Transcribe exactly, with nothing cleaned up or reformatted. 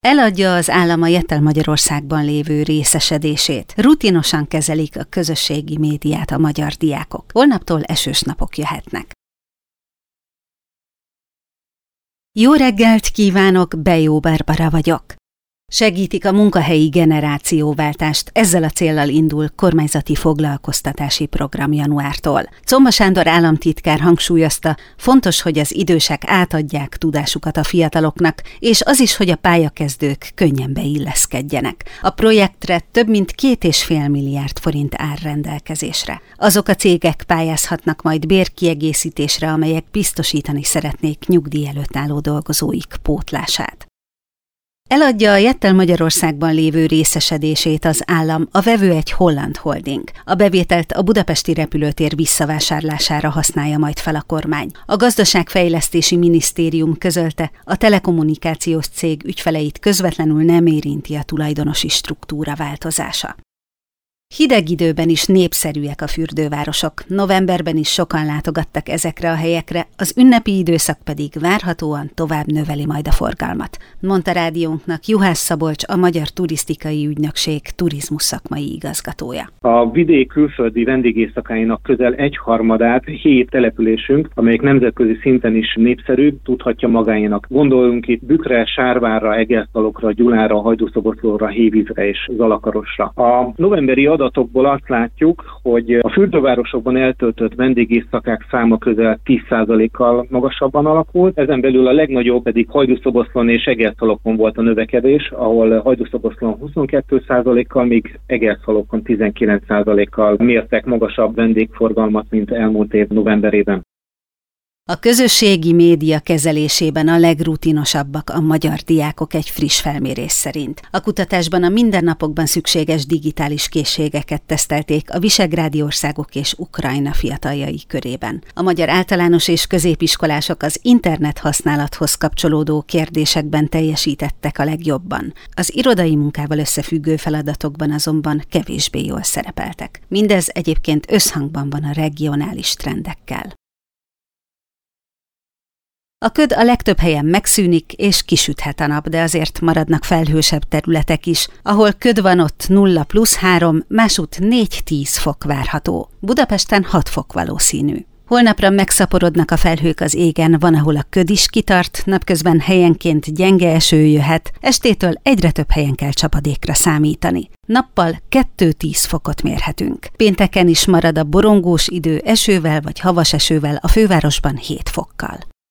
Eladja az állam a Jettel Magyarországban lévő részesedését. Rutinosan kezelik a közösségi médiát a magyar diákok. Holnaptól esős napok jöhetnek. Jó reggelt kívánok, Bejó Barbara vagyok. Segítik a munkahelyi generációváltást, ezzel a céllal indul kormányzati foglalkoztatási program januártól. Czomba Sándor államtitkár hangsúlyozta, fontos, hogy az idősek átadják tudásukat a fiataloknak, és az is, hogy a pályakezdők könnyen beilleszkedjenek. A projektre több mint két és fél milliárd forint áll rendelkezésre. Azok a cégek pályázhatnak majd bérkiegészítésre, amelyek biztosítani szeretnék nyugdíj előtt álló dolgozóik pótlását. Eladja a Jettel Magyarországban lévő részesedését az állam, a vevő egy holland holding. A bevételt a budapesti repülőtér visszavásárlására használja majd fel a kormány. A Gazdaságfejlesztési Minisztérium közölte, a telekommunikációs cég ügyfeleit közvetlenül nem érinti a tulajdonosi struktúra változása. Hideg időben is népszerűek a fürdővárosok, novemberben is sokan látogattak ezekre a helyekre, az ünnepi időszak pedig várhatóan tovább növeli majd a forgalmat, mondta rádiónknak Juhász Szabolcs, a Magyar Turisztikai Ügynökség turizmus szakmai igazgatója. A vidék külföldi vendégészakáinak közel egyharmadát hét településünk, amelyek nemzetközi szinten is népszerű, tudhatja magáénak. Gondoljunk itt Bükre, Sárvárra, Egerszalokra, Gyulára, Hajdúszoboszlóra, Hévízre és Zalakarosra. A novemberi adatokból azt látjuk, hogy a fürdővárosokban eltöltött vendégészakák száma közel tíz százalékkal magasabban alakult, ezen belül a legnagyobb pedig Hajdúszoboszlón és Egerszalokon volt a növekedés, ahol Hajdúszoboszlón huszonkettő százalékkal, míg Egerszalokon tizenkilenc százalékkal mértek magasabb vendégforgalmat, mint elmúlt év novemberében. A közösségi média kezelésében a legrutinosabbak a magyar diákok egy friss felmérés szerint. A kutatásban a mindennapokban szükséges digitális készségeket tesztelték a visegrádi országok és Ukrajna fiataljai körében. A magyar általános és középiskolások az internet használathoz kapcsolódó kérdésekben teljesítettek a legjobban. Az irodai munkával összefüggő feladatokban azonban kevésbé jól szerepeltek. Mindez egyébként összhangban van a regionális trendekkel. A köd a legtöbb helyen megszűnik, és kisüthet a nap, de azért maradnak felhősebb területek is. Ahol köd van, ott nulla plusz három, másút négy-tíz fok várható. Budapesten hat fok valószínű. Holnapra megszaporodnak a felhők az égen, van, ahol a köd is kitart, napközben helyenként gyenge eső jöhet, estétől egyre több helyen kell csapadékra számítani. Nappal kettő-tíz fokot mérhetünk. Pénteken is marad a borongós idő esővel vagy havas esővel, a fővárosban hét fokkal.